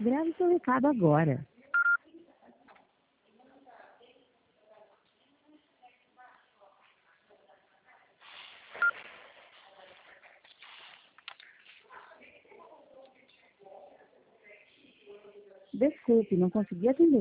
Grave seu recado agora. Desculpe, não consegui atender.